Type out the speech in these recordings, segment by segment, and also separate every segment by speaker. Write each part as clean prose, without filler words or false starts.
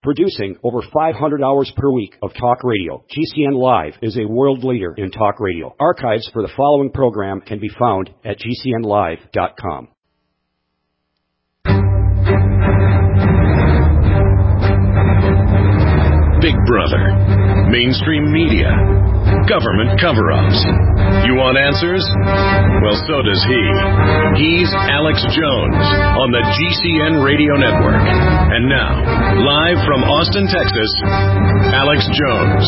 Speaker 1: Producing over 500 hours per week of talk radio, GCN Live is a world leader in talk radio. Archives for the following program can be found at GCNlive.com.
Speaker 2: Big Brother, mainstream media, government cover-ups. You want answers? Well, so does he. He's Alex Jones on the GCN Radio Network. And now, live from Austin, Texas, Alex Jones.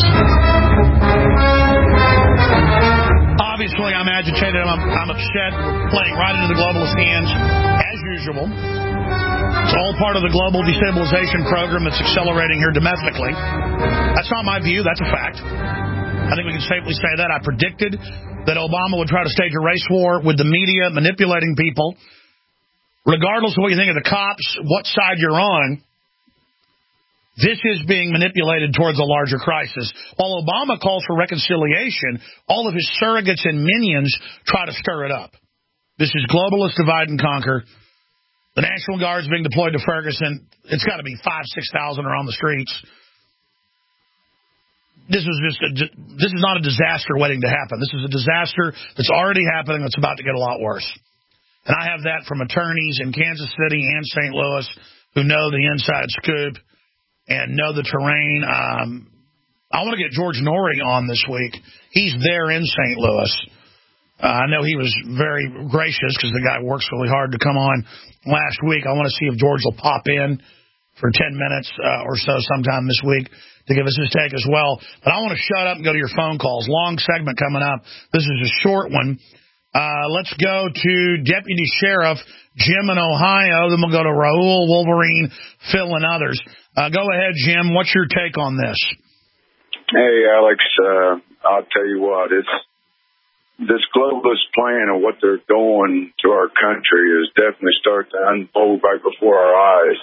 Speaker 3: Obviously, I'm agitated. I'm upset. We're playing right into the globalist hands, as usual. It's all part of the global destabilization program that's accelerating here domestically. That's not my view. That's a fact. I think we can safely say that. I predicted that Obama would try to stage a race war with the media manipulating people. Regardless of what you think of the cops, what side you're on, this is being manipulated towards a larger crisis. While Obama calls for reconciliation, all of his surrogates and minions try to stir it up. This is globalist divide and conquer. The National Guard's being deployed to Ferguson. It's got to be 5,000 to 6,000 are on the streets. This is not a disaster waiting to happen. This is a disaster that's already happening that's about to get a lot worse. And I have that from attorneys in Kansas City and St. Louis who know the inside scoop and know the terrain. I want to get George Norrie on this week. He's there in St. Louis. I know he was very gracious because the guy works really hard to come on last week. I want to see if George will pop in for 10 minutes or so sometime this week to give us his take as well. But I want to shut up and go to your phone calls. Long segment coming up. This is a short one. Let's go to Deputy Sheriff Jim in Ohio. Then we'll go to Raul, Wolverine, Phil, and others. Go ahead, Jim. What's your take on this?
Speaker 4: Hey, Alex. I'll tell you what. This globalist plan and what they're doing to our country is definitely starting to unfold right before our eyes.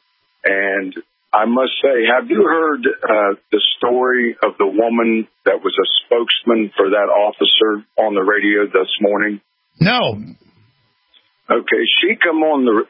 Speaker 4: And I must say, have you heard the story of the woman that was a spokesman for that officer on the radio this morning?
Speaker 3: No.
Speaker 4: Okay, she come on the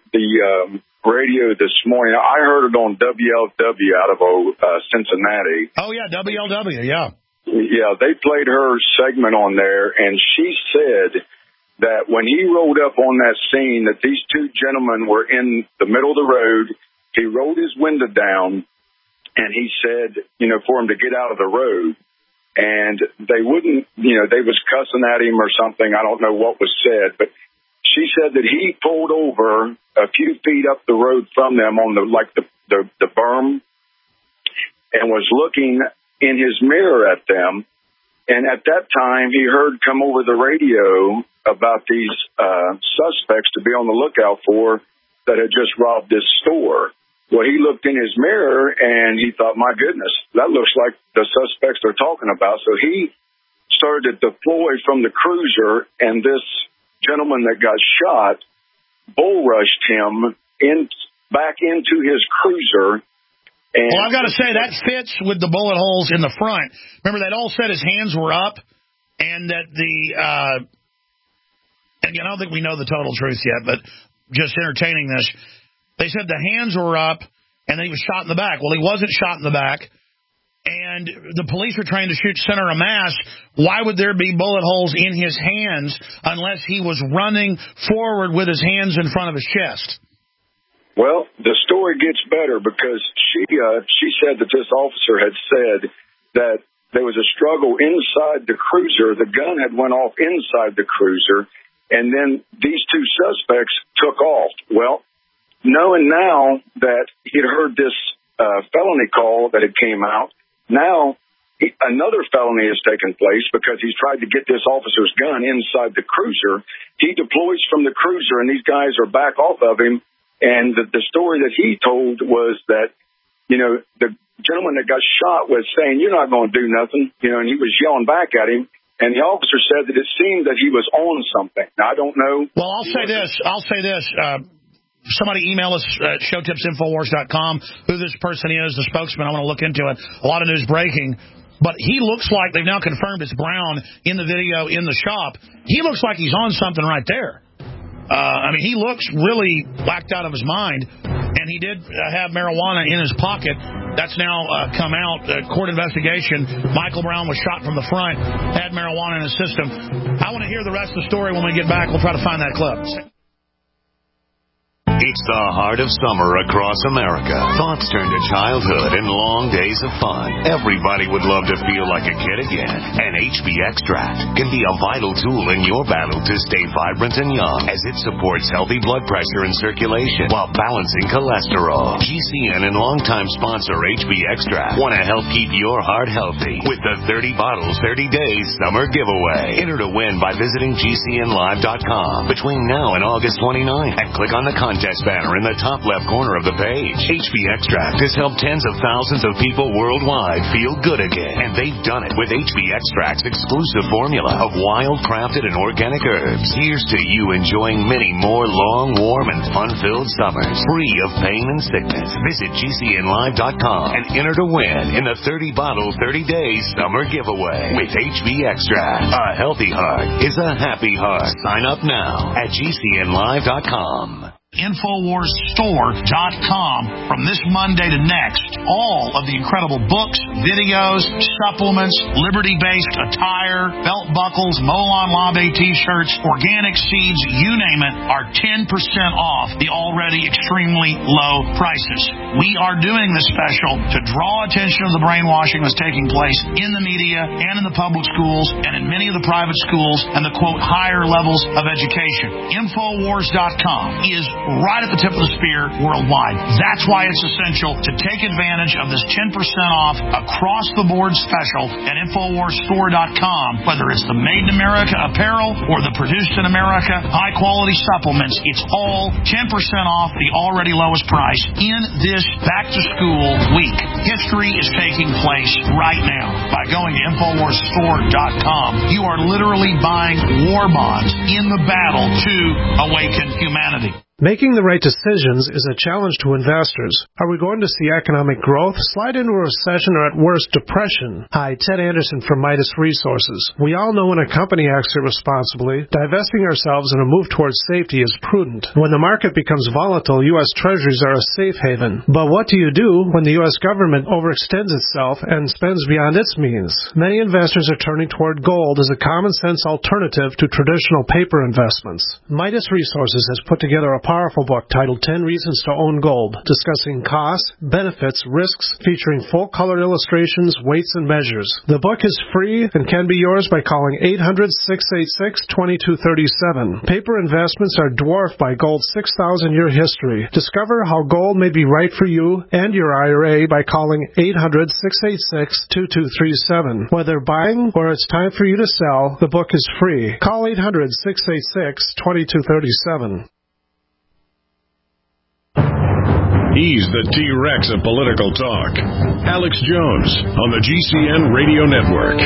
Speaker 4: radio this morning. I heard it on WLW out of Cincinnati.
Speaker 3: Oh, yeah, WLW, yeah.
Speaker 4: Yeah, they played her segment on there, and she said that when he rolled up on that scene, that these two gentlemen were in the middle of the road. He rolled his window down, and he said, for him to get out of the road. And they wouldn't, they was cussing at him or something. I don't know what was said, but she said that he pulled over a few feet up the road from them on the berm and was looking in his mirror at them. And at that time, he heard come over the radio about these suspects to be on the lookout for that had just robbed this store. Well, he looked in his mirror, and he thought, my goodness, that looks like the suspects they're talking about. So he started to deploy from the cruiser, and this gentleman that got shot bull rushed him back into his cruiser. And
Speaker 3: well, I've got to say, that fits with the bullet holes in the front. Remember, they'd all said his hands were up, and that again, I don't think we know the total truth yet, but just entertaining this, they said the hands were up, and then he was shot in the back. Well, he wasn't shot in the back, and the police were trying to shoot center of mass. Why would there be bullet holes in his hands unless he was running forward with his hands in front of his chest?
Speaker 4: Well, the story gets better because she said that this officer had said that there was a struggle inside the cruiser. The gun had went off inside the cruiser, and then these two suspects took off. Well, knowing now that he'd heard this felony call that had came out, now another felony has taken place because he's tried to get this officer's gun inside the cruiser. He deploys from the cruiser, and these guys are back off of him. And the story that he told was that, the gentleman that got shot was saying, you're not going to do nothing, and he was yelling back at him. And the officer said that it seemed that he was on something. Now, I don't know.
Speaker 3: Well, I'll say this. Somebody email us at showtipsinfowars.com who this person is, the spokesman. I want to look into it. A lot of news breaking. But he looks like, they've now confirmed it's Brown in the video in the shop. He looks like he's on something right there. He looks really whacked out of his mind. And he did have marijuana in his pocket. That's now come out. Court investigation. Michael Brown was shot from the front, had marijuana in his system. I want to hear the rest of the story when we get back. We'll try to find that clip.
Speaker 2: It's the heart of summer across America. Thoughts turn to childhood and long days of fun. Everybody would love to feel like a kid again. And HB Extract can be a vital tool in your battle to stay vibrant and young, as it supports healthy blood pressure and circulation while balancing cholesterol. GCN and longtime sponsor HB Extract want to help keep your heart healthy with the 30 bottles, 30 days summer giveaway. Enter to win by visiting GCNlive.com between now and August 29th and click on the contest banner in the top left corner of the page. HB Extract has helped tens of thousands of people worldwide feel good again, and they've done it with HB Extract's exclusive formula of wild, crafted, and organic herbs. Here's to you enjoying many more long, warm, and fun-filled summers, free of pain and sickness. Visit GCNlive.com and enter to win in the 30-bottle, 30-day summer giveaway with HB Extract. A healthy heart is a happy heart. Sign up now at GCNlive.com.
Speaker 3: InfoWarsStore.com from this Monday to next. All of the incredible books, videos, supplements, Liberty-based attire, belt buckles, Molon Labe t-shirts, organic seeds, you name it, are 10% off the already extremely low prices. We are doing this special to draw attention to the brainwashing that's taking place in the media and in the public schools and in many of the private schools and the, quote, higher levels of education. InfoWars.com is right at the tip of the spear worldwide. That's why it's essential to take advantage of this 10% off across the board special at InfoWarsStore.com. Whether it's the Made in America apparel or the Produced in America high quality supplements, it's all 10% off the already lowest price in this back to school week. History is taking place right now. By going to InfoWarsStore.com, you are literally buying war bonds in the battle to awaken humanity.
Speaker 5: Making the right decisions is a challenge to investors. Are we going to see economic growth, slide into a recession, or at worst, depression? Hi, Ted Anderson from Midas Resources. We all know when a company acts irresponsibly, divesting ourselves in a move towards safety is prudent. When the market becomes volatile, U.S. Treasuries are a safe haven. But what do you do when the U.S. government overextends itself and spends beyond its means? Many investors are turning toward gold as a common-sense alternative to traditional paper investments. Midas Resources has put together a powerful book titled 10 Reasons to Own Gold, discussing costs, benefits, risks, featuring full-color illustrations, weights, and measures. The book is free and can be yours by calling 800-686-2237. Paper investments are dwarfed by gold's 6,000-year history. Discover how gold may be right for you and your IRA by calling 800-686-2237. Whether buying or it's time for you to sell, the book is free. Call 800-686-2237.
Speaker 2: He's the T-Rex of political talk. Alex Jones on the GCN Radio Network.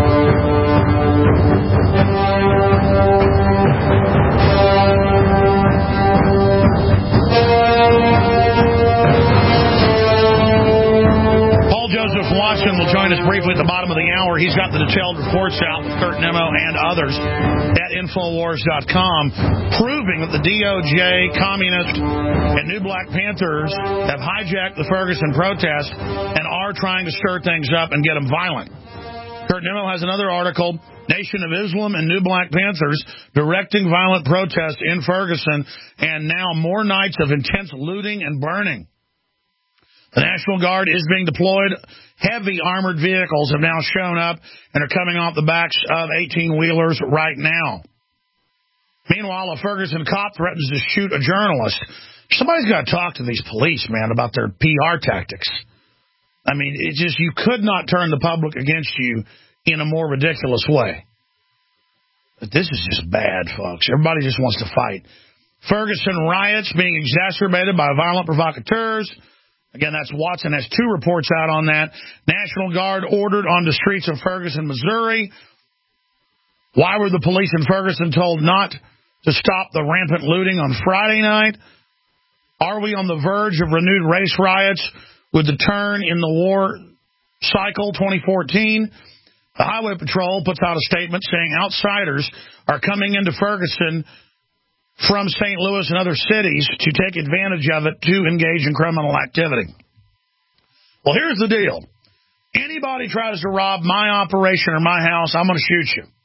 Speaker 3: Paul Joseph Watson will join us briefly at the bottom of the hour. He's got the detailed reports out with Kurt Nimmo and others at Infowars.com, proving that the DOJ, communists, and New Black Panthers have hijacked the Ferguson protest and are trying to stir things up and get them violent. Kurt Nimmo has another article, Nation of Islam and New Black Panthers directing violent protests in Ferguson, and now more nights of intense looting and burning. The National Guard is being deployed. Heavy armored vehicles have now shown up and are coming off the backs of 18-wheelers right now. Meanwhile, a Ferguson cop threatens to shoot a journalist. Somebody's got to talk to these police, man, about their PR tactics. I mean, it's just, you could not turn the public against you in a more ridiculous way. But this is just bad, folks. Everybody just wants to fight. Ferguson riots being exacerbated by violent provocateurs. Again, that's Watson has two reports out on that. National Guard ordered on the streets of Ferguson, Missouri. Why were the police in Ferguson told not to stop the rampant looting on Friday night? Are we on the verge of renewed race riots with the turn in the war cycle 2014? The Highway Patrol puts out a statement saying outsiders are coming into Ferguson from St. Louis and other cities to take advantage of it to engage in criminal activity. Well, here's the deal. Anybody tries to rob my operation or my house, I'm going to shoot you.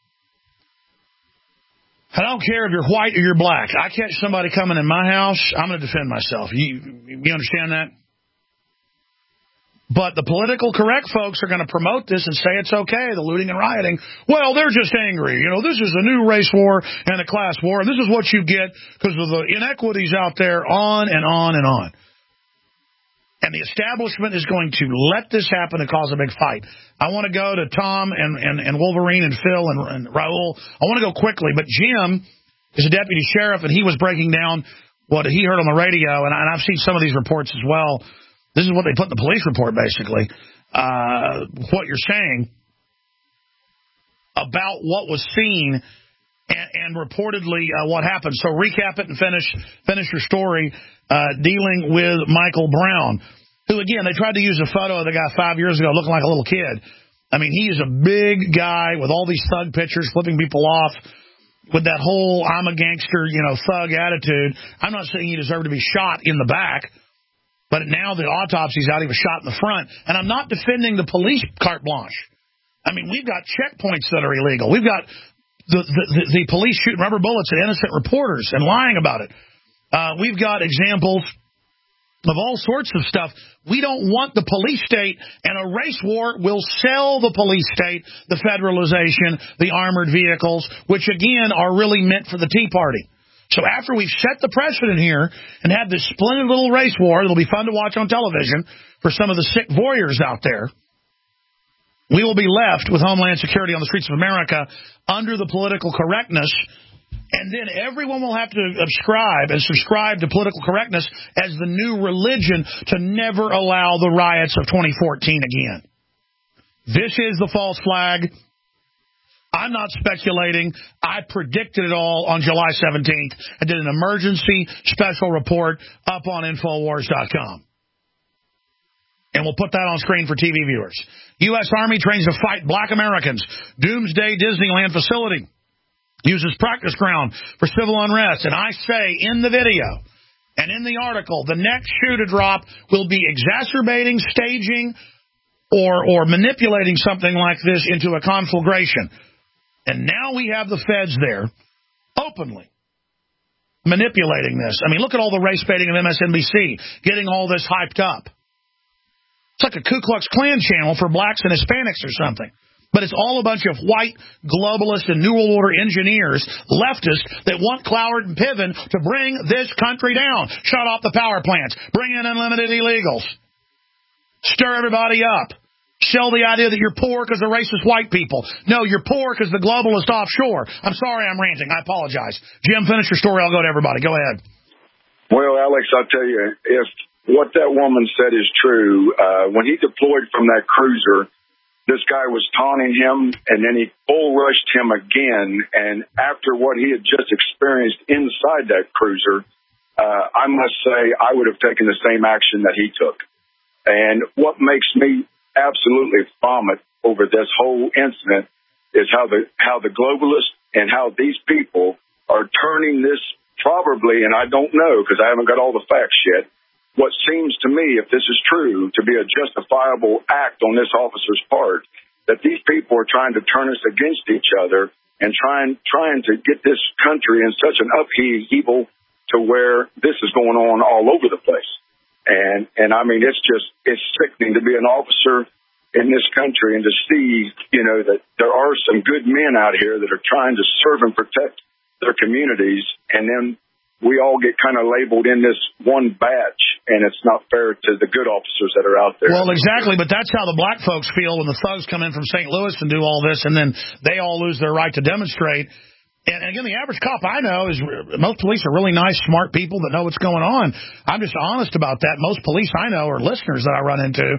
Speaker 3: I don't care if you're white or you're black. I catch somebody coming in my house, I'm going to defend myself. You understand that? But the political correct folks are going to promote this and say it's okay, the looting and rioting. Well, they're just angry. You know, this is a new race war and a class war, and this is what you get because of the inequities out there, on and on and on. And the establishment is going to let this happen and cause a big fight. I want to go to Tom and Wolverine and Phil and Raul. I want to go quickly, but Jim is a deputy sheriff, and he was breaking down what he heard on the radio, and I've seen some of these reports as well. This is what they put in the police report, basically. What you're saying about what was seen and reportedly what happened. So recap it and finish your story dealing with Michael Brown, who, again, they tried to use a photo of the guy 5 years ago looking like a little kid. I mean, he is a big guy with all these thug pictures, flipping people off with that whole I'm a gangster, thug attitude. I'm not saying he deserved to be shot in the back. But now the autopsy's out, he was shot in the front. And I'm not defending the police carte blanche. I mean, we've got checkpoints that are illegal. We've got the police shooting rubber bullets at innocent reporters and lying about it. We've got examples of all sorts of stuff. We don't want the police state, and a race war will sell the police state, the federalization, the armored vehicles, which, again, are really meant for the Tea Party. So after we've set the precedent here and had this splendid little race war that'll be fun to watch on television for some of the sick voyeurs out there, we will be left with Homeland Security on the streets of America under the political correctness, and then everyone will have to subscribe to political correctness as the new religion to never allow the riots of 2014 again. This is the false flag. I'm not speculating. I predicted it all on July 17th. I did an emergency special report up on Infowars.com. And we'll put that on screen for TV viewers. U.S. Army trains to fight black Americans. Doomsday Disneyland facility uses practice ground for civil unrest. And I say in the video and in the article, the next shoe to drop will be exacerbating, staging, or manipulating something like this into a conflagration. And now we have the feds there openly manipulating this. I mean, look at all the race baiting of MSNBC, getting all this hyped up. It's like a Ku Klux Klan channel for blacks and Hispanics or something. But it's all a bunch of white globalist and New World Order engineers, leftists, that want Cloward and Piven to bring this country down. Shut off the power plants. Bring in unlimited illegals. Stir everybody up. Sell the idea that you're poor because of racist white people. No, you're poor because the globalists offshore. I'm sorry I'm ranting. I apologize. Jim, finish your story. I'll go to everybody. Go ahead.
Speaker 4: Well, Alex, I'll tell you, if what that woman said is true, when he deployed from that cruiser, this guy was taunting him, and then he bull rushed him again. And after what he had just experienced inside that cruiser, I must say I would have taken the same action that he took. And what makes me absolutely vomit over this whole incident is how the globalists and how these people are turning this probably, and I don't know because I haven't got all the facts yet, what seems to me, if this is true, to be a justifiable act on this officer's part, that these people are trying to turn us against each other and trying to get this country in such an upheaval to where this is going on all over the place. And I mean, it's sickening to be an officer in this country and to see, that there are some good men out here that are trying to serve and protect their communities. And then we all get kind of labeled in this one batch, and it's not fair to the good officers that are out there.
Speaker 3: Well, exactly. But that's how the black folks feel when the thugs come in from St. Louis and do all this, and then they all lose their right to demonstrate. And again, the average cop I know is most police are really nice, smart people that know what's going on. I'm just honest about that. Most police I know are listeners that I run into.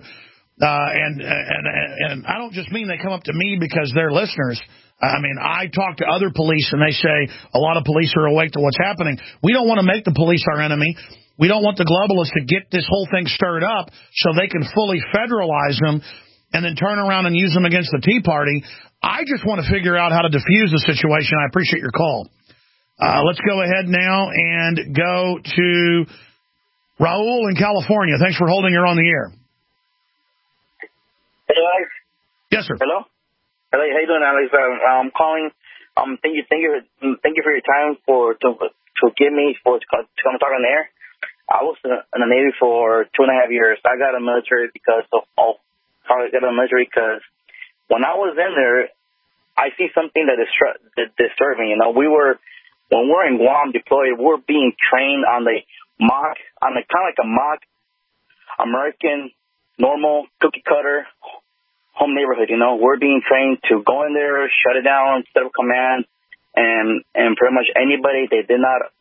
Speaker 3: And I don't just mean they come up to me because they're listeners. I mean, I talk to other police and they say a lot of police are awake to what's happening. We don't want to make the police our enemy. We don't want the globalists to get this whole thing stirred up so they can fully federalize them and then turn around and use them against the Tea Party. I just want to figure out how to defuse the situation. I appreciate your call. Let's go ahead now and go to Raul in California. Thanks for holding. You're on the air.
Speaker 6: Hey, Alex.
Speaker 3: Yes, sir.
Speaker 6: Hello. How you doing, Alex? I'm calling. Thank you for your time to give me to come talk on the air. I was in the Navy for 2.5 years. I got a military because when I was in there, I see something that disturbed me. You know, when we're in Guam deployed, we're being trained on the kind of like a mock American normal cookie cutter home neighborhood. You know, we're being trained to go in there, shut it down, set up command, and pretty much anybody they did not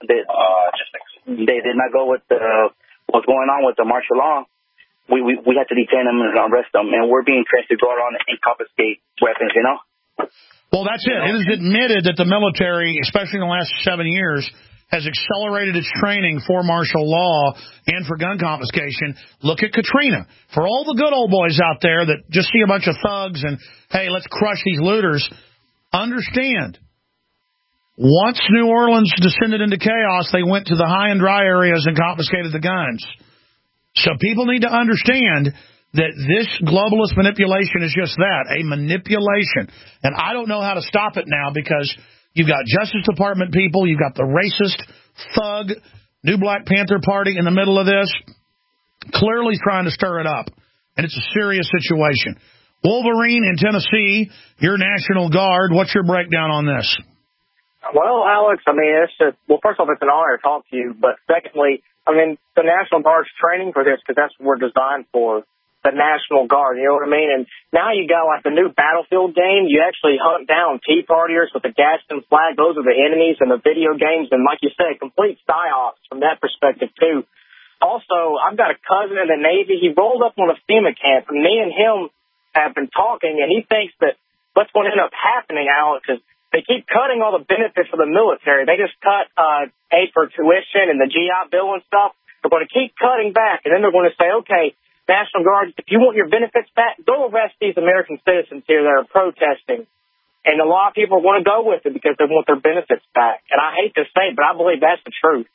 Speaker 6: go with what's going on with the martial law. We had to detain them and arrest them, and we're being trained to go around and confiscate weapons. You know.
Speaker 3: Well, that's it. It is admitted that the military, especially in the last 7 years, has accelerated its training for martial law and for gun confiscation. Look at Katrina. For all the good old boys out there that just see a bunch of thugs and, hey, let's crush these looters, understand, once New Orleans descended into chaos, they went to the high and dry areas and confiscated the guns. So people need to understand that this globalist manipulation is just that, a manipulation. And I don't know how to stop it now because you've got Justice Department people, you've got the racist, thug, New Black Panther Party in the middle of this, clearly trying to stir it up. And it's a serious situation. Wolverine in Tennessee, your National Guard, what's your breakdown on this?
Speaker 7: Well, Alex, I mean, first off, it's an honor to talk to you. But secondly, I mean, the National Guard's training for this because that's what we're designed for, the National Guard, you know what I mean? And now you got like the new Battlefield game. You actually hunt down Tea Partiers with the Gadsden flag. Those are the enemies in the video games. And like you said, complete psyops from that perspective, too. Also, I've got a cousin in the Navy. He rolled up on a FEMA camp, and me and him have been talking, and he thinks that what's going to end up happening, Alex, is they keep cutting all the benefits for the military. They just cut aid for tuition and the GI Bill and stuff. They're going to keep cutting back, and then they're going to say, okay, National Guard, if you want your benefits back, go arrest these American citizens here that are protesting. And a lot of people are going to go with it because they want their benefits back. And I hate to say it, but I believe that's the truth.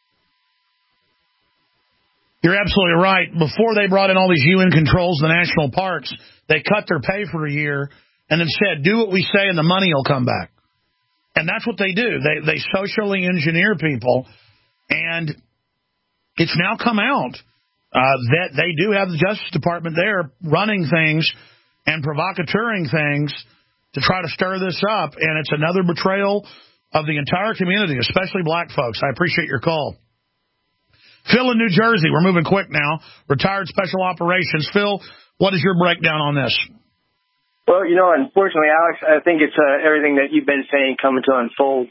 Speaker 3: You're absolutely right. Before they brought in all these UN controls in the national parks, they cut their pay for a year and then said, do what we say and the money will come back. And that's what they do. They socially engineer people, and it's now come out that they do have the Justice Department there running things and provocateuring things to try to stir this up, and it's another betrayal of the entire community, especially black folks. I appreciate your call. Phil in New Jersey, we're moving quick now, retired special operations. Phil, what is your breakdown on this?
Speaker 8: Well, you know, unfortunately, Alex, I think it's everything that you've been saying coming to unfold.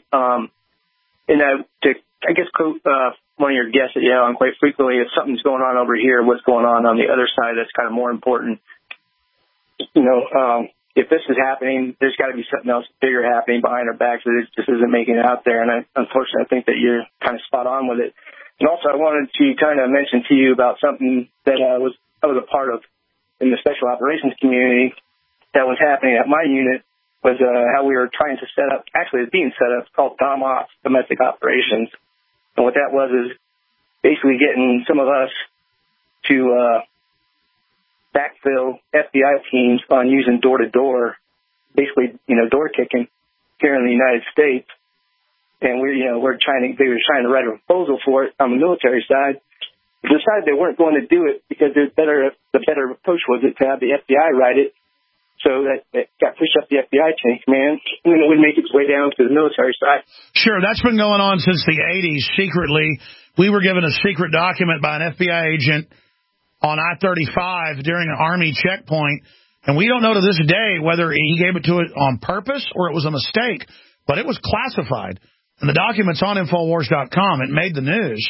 Speaker 8: To, I guess, quote one of your guests that you have on quite frequently, if something's going on over here, what's going on the other side, that's kind of more important. You know, if this is happening, there's got to be something else bigger happening behind our backs that just isn't making it out there. And unfortunately, I think that you're kind of spot on with it. And also, I wanted to kind of mention to you about something that I was a part of in the special operations community that was happening at my unit was how we were trying to set up, actually it's being set up, it's called DOMOps, Domestic Operations. And what that was is basically getting some of us to backfill FBI teams on using door-to-door, basically, you know, door kicking here in the United States. And they were trying to write a proposal for it on the military side. They decided they weren't going to do it because the better approach was to have the FBI write it. So that got pushed up the FBI chain of command, and then it would make its way down to the military side.
Speaker 3: Sure, that's been going on since the 80s. Secretly, we were given a secret document by an FBI agent on I-35 during an Army checkpoint, and we don't know to this day whether he gave it to it on purpose or it was a mistake, but it was classified. And the document's on Infowars.com. It made the news.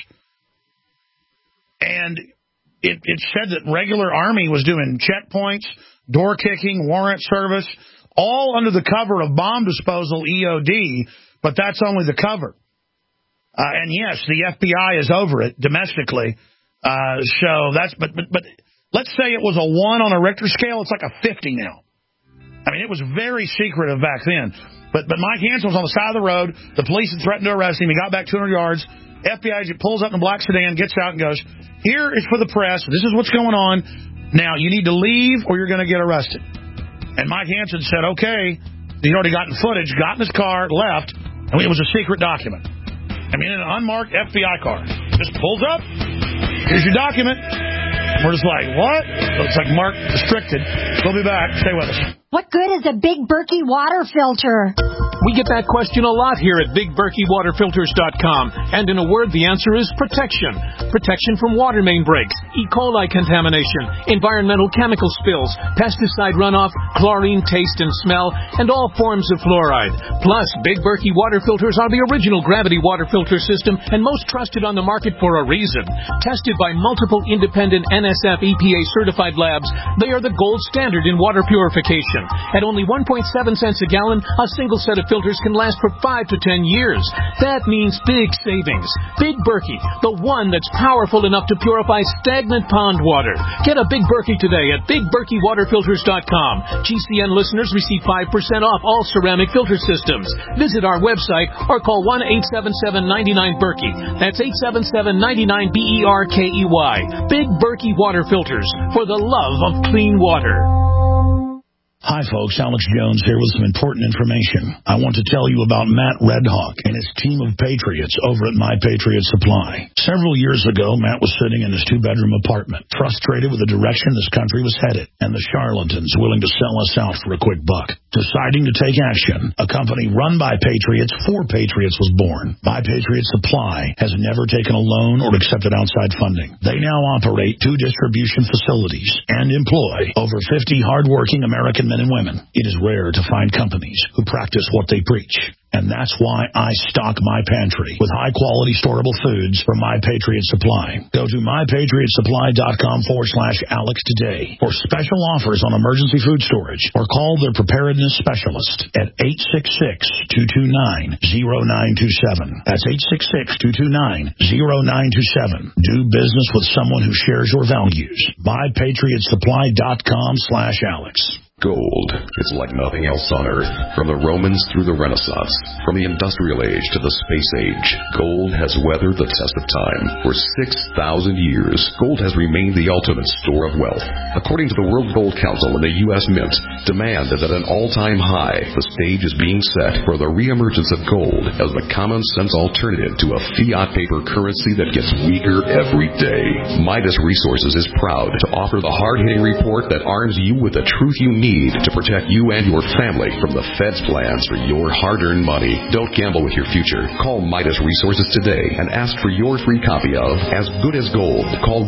Speaker 3: And it said that regular Army was doing checkpoints, door kicking, warrant service, all under the cover of bomb disposal, EOD, but that's only the cover. And yes, the FBI is over it domestically. So that's, but let's say it was a 1 on a Richter scale. It's like a 50 now. I mean, it was very secretive back then. But Mike Hansen was on the side of the road. The police had threatened to arrest him. He got back 200 yards. FBI agent pulls up in a black sedan, gets out, and goes, "Here is for the press. This is what's going on. Now, you need to leave or you're going to get arrested." And Mike Hansen said, "Okay." He'd already gotten footage, got in his car, left, and it was a secret document. I mean, in an unmarked FBI car. Just pulls up. Here's your document. We're just like, what? It's like marked restricted. We'll be back. Stay with us.
Speaker 9: What good is a Big Berkey water filter?
Speaker 10: We get that question a lot here at BigBerkeyWaterFilters.com. And in a word, the answer is protection. Protection from water main breaks, E. coli contamination, environmental chemical spills, pesticide runoff, chlorine taste and smell, and all forms of fluoride. Plus, Big Berkey water filters are the original gravity water filter system and most trusted on the market for a reason. Tested by multiple independent NSF EPA certified labs, they are the gold standard in water purification. At only 1.7 cents a gallon, a single set of filters can last for 5 to 10 years. That means big savings. Big Berkey, the one that's powerful enough to purify stagnant pond water. Get a Big Berkey today at BigBerkeyWaterFilters.com. GCN listeners receive 5% off all ceramic filter systems. Visit our website or call 1-877-99-BERKEY. That's 877-99-BERKEY. Big Berkey Water Filters, for the love of clean water.
Speaker 3: Hi, folks. Alex Jones here with some important information. I want to tell you about Matt Redhawk and his team of patriots over at My Patriot Supply. Several years ago, Matt was sitting in his 2-bedroom apartment, frustrated with the direction this country was headed and the charlatans willing to sell us out for a quick buck. Deciding to take action, a company run by patriots for patriots was born. My Patriot Supply has never taken a loan or accepted outside funding. They now operate 2 distribution facilities and employ over 50 hardworking American men and women. It is rare to find companies who practice what they preach. And that's why I stock my pantry with high-quality storable foods from My Patriot Supply. Go to mypatriotsupply.com/Alex today for special offers on emergency food storage or call their preparedness specialist at 866-229-0927. That's 866-229-0927. Do business with someone who shares your values. mypatriotsupply.com/Alex.
Speaker 11: Gold. It's like nothing else on Earth. From the Romans through the Renaissance, from the Industrial Age to the Space Age, gold has weathered the test of time. For 6,000 years, gold has remained the ultimate store of wealth. According to the World Gold Council and the U.S. Mint, demand is at an all-time high. The stage is being set for the reemergence of gold as the common-sense alternative to a fiat paper currency that gets weaker every day. Midas Resources is proud to offer the hard-hitting report that arms you with the truth you need to protect you and your family from the Fed's plans for your hard-earned money. Don't gamble with your future. Call Midas Resources today and ask for your free copy of As Good as Gold. Call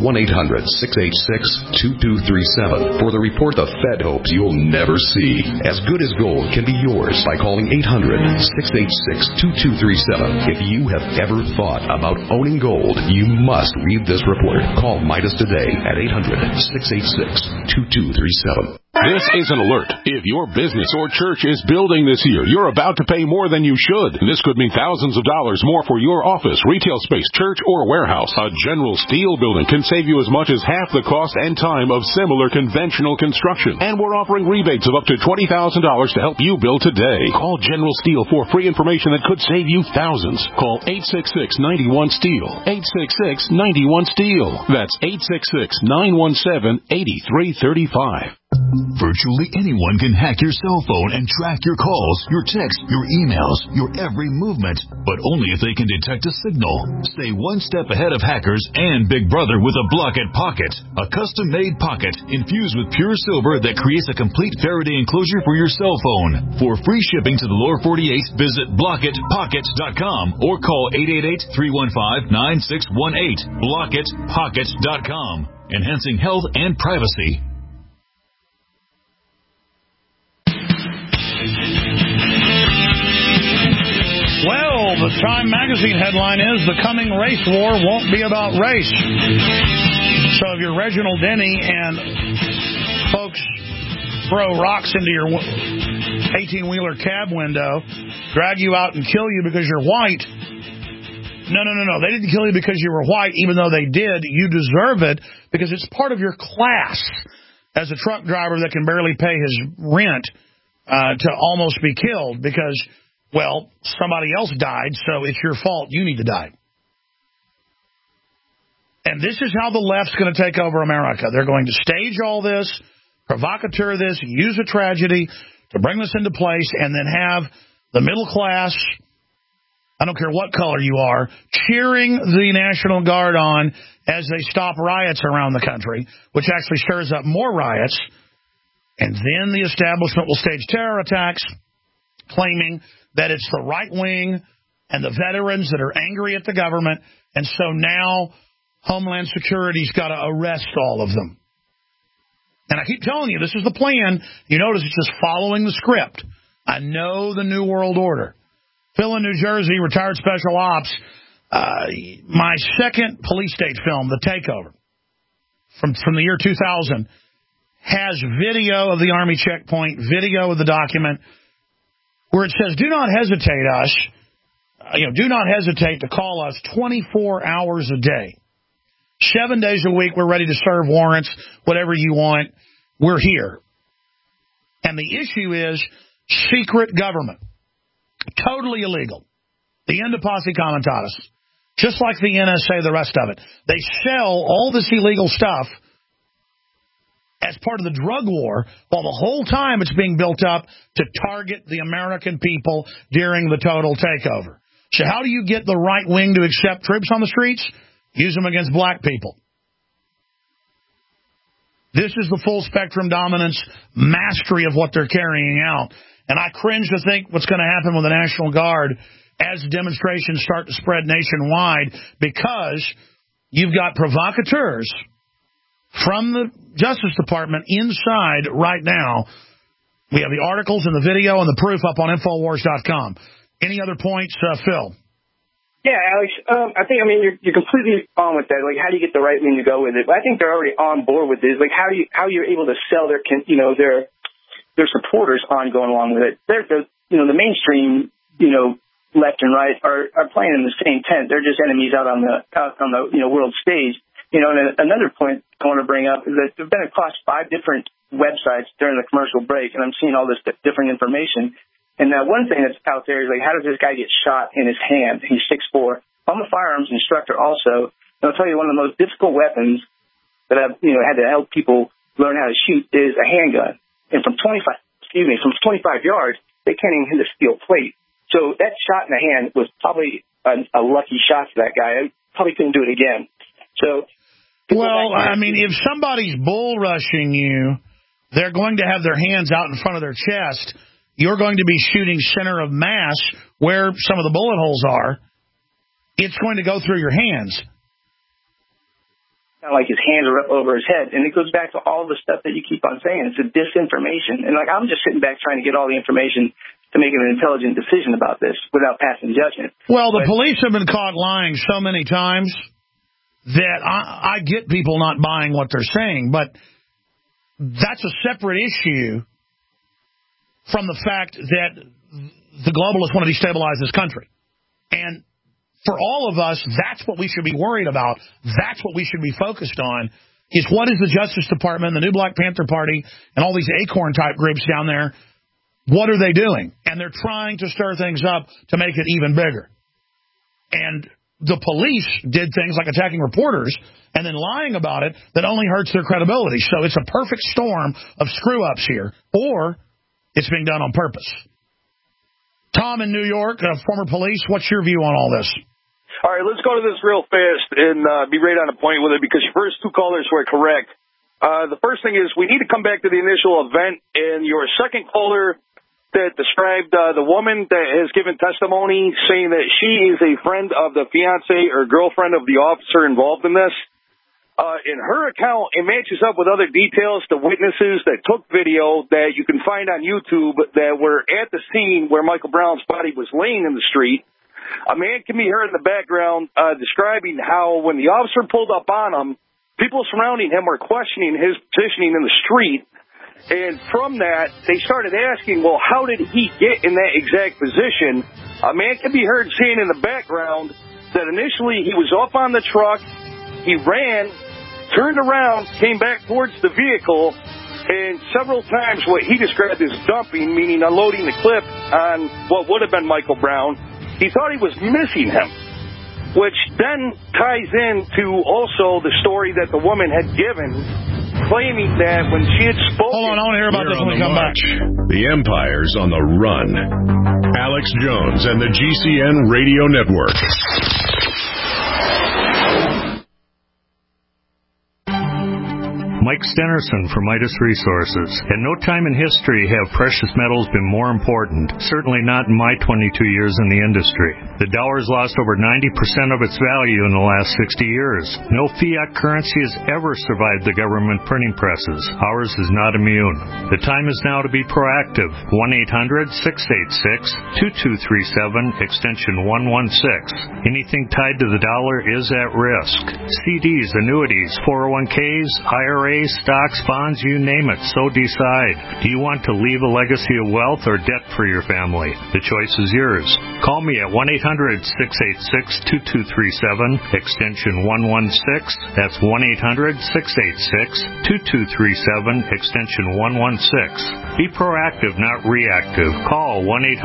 Speaker 11: 1-800-686-2237 for the report the Fed hopes you'll never see. As Good as Gold can be yours by calling 800-686-2237. If you have ever thought about owning gold, you must read this report. Call Midas today at 800-686-2237.
Speaker 12: This is an alert. If your business or church is building this year, you're about to pay more than you should. This could mean thousands of dollars more for your office, retail space, church, or warehouse. A General Steel building can save you as much as half the cost and time of similar conventional construction. And we're offering rebates of up to $20,000 to help you build today. Call General Steel for free information that could save you thousands. Call 866-91-STEEL. 866-91-STEEL. That's 866-917-8335.
Speaker 13: Virtually anyone can hack your cell phone and track your calls, your texts, your emails, your every movement, but only if they can detect a signal. Stay one step ahead of hackers and Big Brother with a Blockit Pocket, a custom-made pocket infused with pure silver that creates a complete Faraday enclosure for your cell phone. For free shipping to the lower 48, visit BlockitPockets.com or call 888-315-9618. BlockitPockets.com, enhancing health and privacy.
Speaker 3: Well, the Time magazine headline is, the coming race war won't be about race. So if you're Reginald Denny and folks throw rocks into your 18-wheeler cab window, drag you out and kill you because you're white, no. They didn't kill you because you were white, even though they did. You deserve it because it's part of your class as a truck driver that can barely pay his rent to almost be killed because, well, somebody else died, so it's your fault. You need to die. And this is how the left's going to take over America. They're going to stage all this, provocateur this, use a tragedy to bring this into place, and then have the middle class, I don't care what color you are, cheering the National Guard on as they stop riots around the country, which actually stirs up more riots. And then the establishment will stage terror attacks, claiming that it's the right wing and the veterans that are angry at the government. And so now Homeland Security's got to arrest all of them. And I keep telling you, this is the plan. You notice it's just following the script. I know the New World Order. Phil in New Jersey, retired special ops. My second police state film, The Takeover, from the year 2000, has video of the Army checkpoint, video of the document, where it says, do not hesitate us, do not hesitate to call us 24 hours a day. 7 days a week, we're ready to serve warrants, whatever you want, we're here. And the issue is secret government. Totally illegal. The end of posse comitatus. Just like the NSA, the rest of it. They sell all this illegal stuff as part of the drug war, while the whole time it's being built up to target the American people during the total takeover. So how do you get the right wing to accept troops on the streets? Use them against black people. This is the full spectrum dominance mastery of what they're carrying out. And I cringe to think what's going to happen with the National Guard as demonstrations start to spread nationwide, because you've got provocateurs from the Justice Department inside right now. We have the articles and the video and the proof up on Infowars.com. Any other points, Phil?
Speaker 8: Yeah, Alex, you're completely on with that. Like, how do you get the right wing to go with it? But I think they're already on board with this. Like, how you're able to sell their supporters on going along with it. The mainstream, left and right are playing in the same tent. They're just enemies out on the world stage. And another point I want to bring up is that there've been across 5 different websites during the commercial break, and I'm seeing all this different information. And one thing that's out there is, like, how does this guy get shot in his hand? He's 6'4". I'm a firearms instructor also. And I'll tell you, one of the most difficult weapons that I've had to help people learn how to shoot is a handgun. And from 25 yards, they can't even hit a steel plate. So that shot in the hand was probably a lucky shot for that guy. I probably couldn't do it again. So, well,
Speaker 3: if somebody's bull rushing you, they're going to have their hands out in front of their chest. You're going to be shooting center of mass where some of the bullet holes are. It's going to go through your hands.
Speaker 8: Kind of like his hands are up over his head. And it goes back to all the stuff that you keep on saying. It's a disinformation. And I'm just sitting back trying to get all the information to make an intelligent decision about this without passing judgment.
Speaker 3: Well, the police have been caught lying so many times that I get people not buying what they're saying. But that's a separate issue from the fact that the globalists want to destabilize this country. And for all of us, that's what we should be worried about. That's what we should be focused on, is what is the Justice Department, the new Black Panther Party, and all these Acorn-type groups down there, what are they doing? And they're trying to stir things up to make it even bigger. And the police did things like attacking reporters and then lying about it that only hurts their credibility. So it's a perfect storm of screw-ups here. Or it's being done on purpose. Tom in New York, former police, what's your view on all this?
Speaker 14: All right, let's go to this real fast and be right on the point with it, because your first 2 callers were correct. The first thing is we need to come back to the initial event, and your second caller that described the woman that has given testimony saying that she is a friend of the fiance or girlfriend of the officer involved in this. In her account, it matches up with other details, the witnesses that took video that you can find on YouTube that were at the scene where Michael Brown's body was laying in the street. A man can be heard in the background describing how when the officer pulled up on him, people surrounding him were questioning his positioning in the street. And from that, they started asking, well, how did he get in that exact position? A man can be heard saying in the background that initially he was up on the truck, he ran, turned around, came back towards the vehicle, And several times what he described as dumping, meaning unloading the clip on what would have been Michael Brown, he thought he was missing him, which then ties into also the story that the woman had given, claiming that when she had spoken...
Speaker 3: Hold on, I want to hear about this when we come back.
Speaker 2: The Empire's on the run. Alex Jones and the GCN Radio Network.
Speaker 15: Mike Stenerson from Midas Resources. In no time in history have precious metals been more important, certainly not in my 22 years in the industry. The dollar has lost over 90% of its value in the last 60 years. No fiat currency has ever survived the government printing presses. Ours is not immune. The time is now to be proactive. 1-800-686-2237, extension 116. Anything tied to the dollar is at risk. CDs, annuities, 401ks, IRAs, stocks, bonds, you name it, so decide. Do you want to leave a legacy of wealth or debt for your family? The choice is yours. Call me at 1-800-686-2237, extension 116. That's 1-800-686-2237, extension 116. Be proactive, not reactive. Call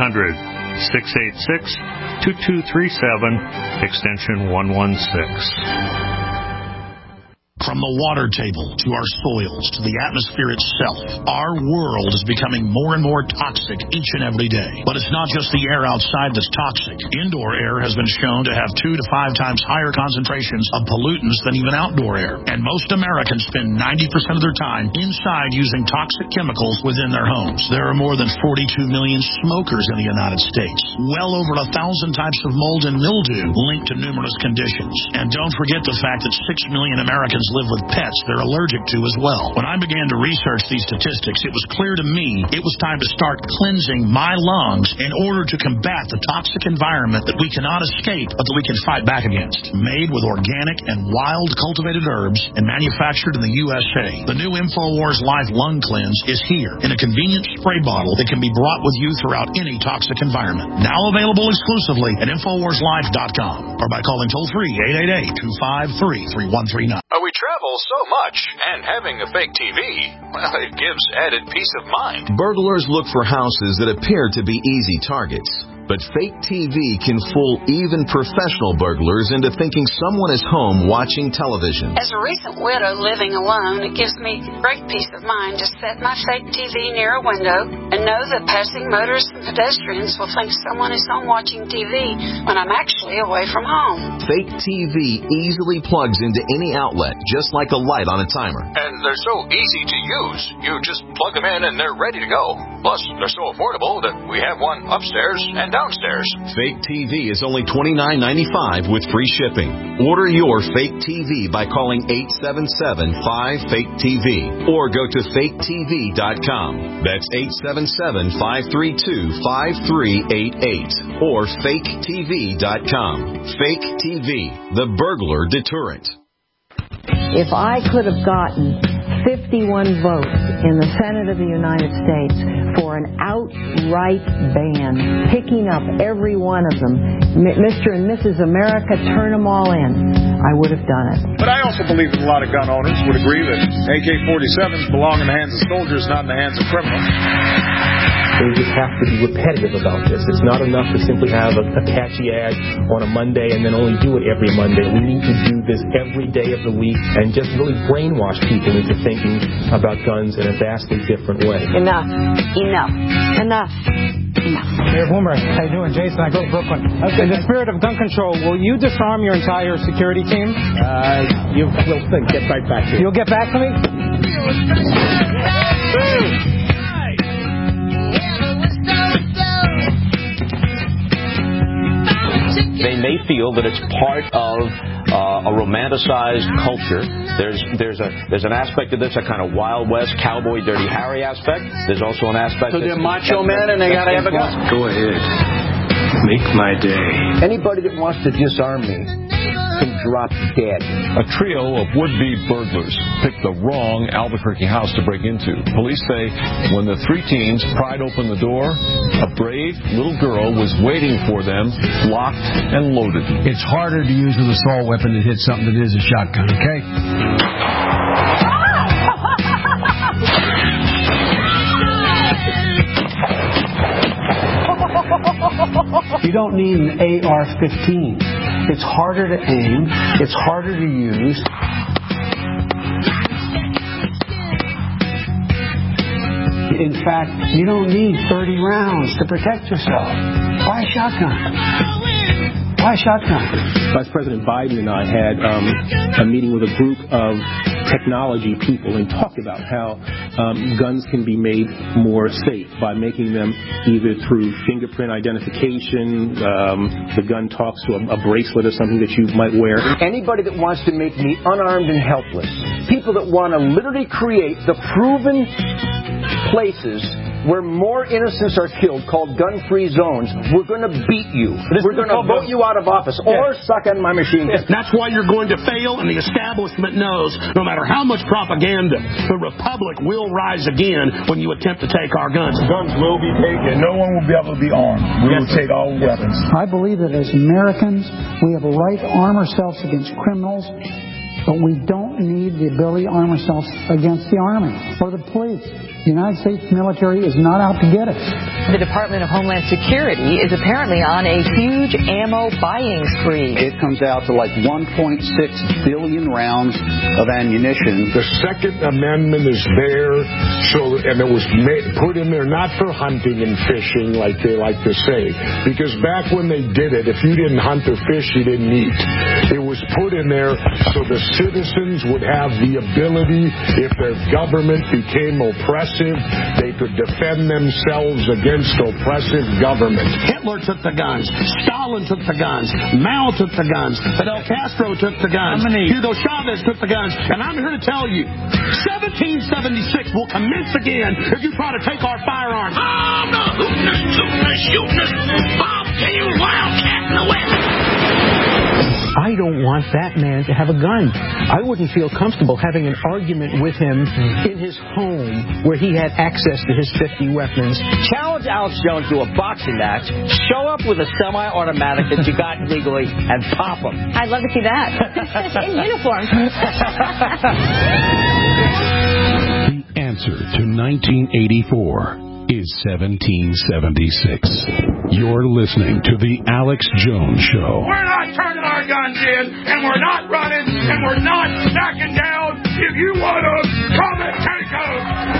Speaker 15: 1-800-686-2237, extension 116.
Speaker 3: From the water table to our soils to the atmosphere itself, our world is becoming more and more toxic each and every day. But it's not just the air outside that's toxic. Indoor air has been shown to have 2 to 5 times higher concentrations of pollutants than even outdoor air. And most Americans spend 90% of their time inside using toxic chemicals within their homes. There are more than 42 million smokers in the United States. Well over 1,000 types of mold and mildew linked to numerous conditions. And don't forget the fact that 6 million Americans live with pets they're allergic to as well. When I began to research these statistics, it was clear to me it was time to start cleansing my lungs in order to combat the toxic environment that we cannot escape but that we can fight back against. Made with organic and wild cultivated herbs and manufactured in the USA, the new InfoWars Life Lung Cleanse is here in a convenient spray bottle that can be brought with you throughout any toxic environment. Now available exclusively at InfoWarsLife.com or by calling toll-free 888-253-3139.
Speaker 16: We travel so much, and having a fake TV, well, it gives added peace of mind.
Speaker 17: Burglars look for houses that appear to be easy targets. But fake TV can fool even professional burglars into thinking someone is home watching television.
Speaker 18: As a recent widow living alone, it gives me great peace of mind to set my fake TV near a window and know that passing motorists and pedestrians will think someone is home watching TV when I'm actually away from home.
Speaker 17: Fake TV easily plugs into any outlet, just like a light on a timer.
Speaker 16: And they're so easy to use. You just plug them in and they're ready to go. Plus, they're so affordable that we have one upstairs and downstairs.
Speaker 17: Fake TV is only $29.95 with free shipping. Order your fake TV by calling 877-5FAKE-TV or go to faketv.com. That's 877-532-5388 or faketv.com. Fake TV, the burglar deterrent.
Speaker 19: If I could have gotten 51 votes in the Senate of the United States for an outright ban, picking up every one of them, Mr. and Mrs. America, turn them all in, I would have done it.
Speaker 20: But I also believe that a lot of gun owners would agree that AK-47s belong in the hands of soldiers, not in the hands of criminals.
Speaker 21: They just have to be repetitive about this. It's not enough to simply have a catchy ad on a Monday and then only do it every Monday. We need to do this every day of the week and just really brainwash people into thinking about guns in a vastly different way.
Speaker 19: Enough. Enough. Enough.
Speaker 22: Mayor Boomer, how you doing? Jason, I go to Brooklyn. In the spirit of gun control, will you disarm your entire security team?
Speaker 21: We'll get right back to you.
Speaker 22: You'll get back to me?
Speaker 23: They may feel that it's part of a romanticized culture. There's an aspect of this, a kind of Wild West cowboy Dirty Harry aspect. There's also an aspect.
Speaker 24: So they're macho men and they gotta have a gun.
Speaker 21: Go ahead. Make my day.
Speaker 24: Anybody that wants to disarm me can drop dead.
Speaker 25: A trio of would-be burglars picked the wrong Albuquerque house to break into. Police say when the three teens pried open the door, a brave little girl was waiting for them, locked and loaded.
Speaker 26: It's harder to use an assault weapon to hit something that is a shotgun, okay? You don't need an AR-15. It's harder to aim. It's harder to use. In fact, you don't need 30 rounds to protect yourself. Why a shotgun? Why a shotgun?
Speaker 21: Vice President Biden and I had a meeting with a group of technology people and talked about how guns can be made more safe by making them either through fingerprint identification, the gun talks to a bracelet or something that you might wear.
Speaker 24: Anybody that wants to make me unarmed and helpless, people that want to literally create the proven places where more innocents are killed, called gun-free zones, we're going to beat you. We're going to vote you out of office or suck on my machine gun.
Speaker 1: That's why you're going to fail, and the establishment knows no matter how much propaganda, the Republic will rise again when you attempt to take our guns.
Speaker 4: Guns will be taken. No one will be able to be armed. We will take all weapons.
Speaker 5: I believe that as Americans, we have a right to arm ourselves against criminals, but we don't need the ability to arm ourselves against the Army or the police. The United States military is not out to get us.
Speaker 6: The Department of Homeland Security is apparently on a huge ammo buying spree.
Speaker 7: It comes out to like 1.6 billion rounds of ammunition.
Speaker 9: The Second Amendment is there, and it was put in there not for hunting and fishing like they like to say, because back when they did it, if you didn't hunt or fish, you didn't eat. It was put in there so the citizens would have the ability, if their government became oppressive, they could defend themselves against oppressive government.
Speaker 1: Hitler took the guns. Stalin took the guns. Mao took the guns. Fidel Castro took the guns. Hugo Chavez took the guns. And I'm here to tell you, 1776 will commence again if you try to take our firearms. I'm the hootin', shootin', bobtail wildcat in the West.
Speaker 26: I don't want that man to have a gun. I wouldn't feel comfortable having an argument with him in his home where he had access to his 50 weapons.
Speaker 27: Challenge Alex Jones to a boxing match, show up with a semi-automatic that you got legally, and pop him.
Speaker 28: I'd love to see that. In uniform.
Speaker 12: The answer to 1984 is 1776. You're listening to The Alex Jones Show.
Speaker 1: We're not turning our guns in, and we're not running, and we're not backing down. If you want us, come and take us.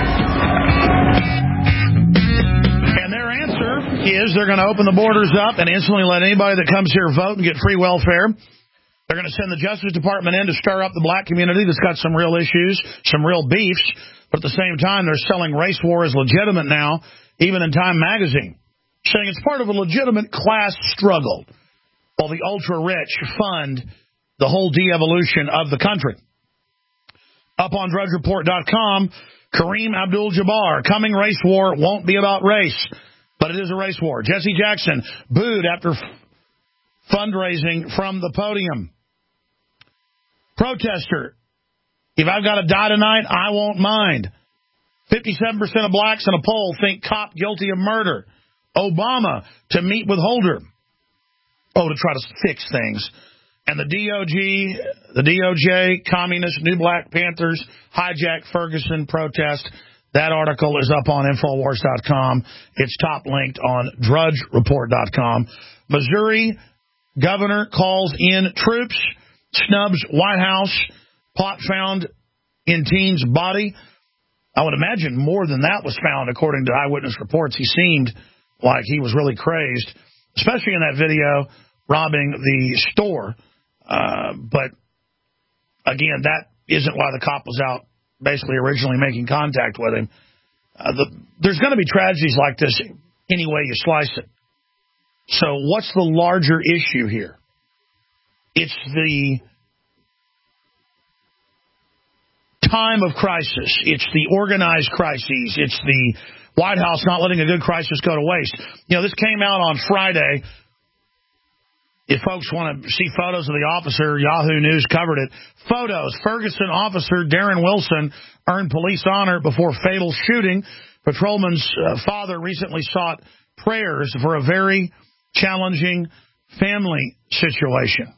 Speaker 3: And their answer is they're going to open the borders up and instantly let anybody that comes here vote and get free welfare. They're going to send the Justice Department in to stir up the black community that's got some real issues, some real beefs. But at the same time, they're selling race war as legitimate now, even in Time magazine, saying it's part of a legitimate class struggle, while the ultra-rich fund the whole de-evolution of the country. Up on DrudgeReport.com, Kareem Abdul-Jabbar, coming race war won't be about race, but it is a race war. Jesse Jackson booed after fundraising from the podium. Protester, if I've got to die tonight, I won't mind. 57% of blacks in a poll think cop guilty of murder. Obama to meet with Holder. To try to fix things. And the DOJ, communists, New Black Panthers, hijack Ferguson protest. That article is up on Infowars.com. It's top linked on DrudgeReport.com. Missouri governor calls in troops, snubs White House. Pot found in teen's body. I would imagine more than that was found, according to eyewitness reports. He seemed like he was really crazed, especially in that video robbing the store. But, again, that isn't why the cop was out basically originally making contact with him. There's going to be tragedies like this any way you slice it. So what's the larger issue here? It's the time of crisis. It's the organized crises. It's the White House not letting a good crisis go to waste. This came out on Friday. If folks want to see photos of the officer, Yahoo News covered it. Photos. Ferguson officer Darren Wilson earned police honor before fatal shooting. Patrolman's father recently sought prayers for a very challenging family situation.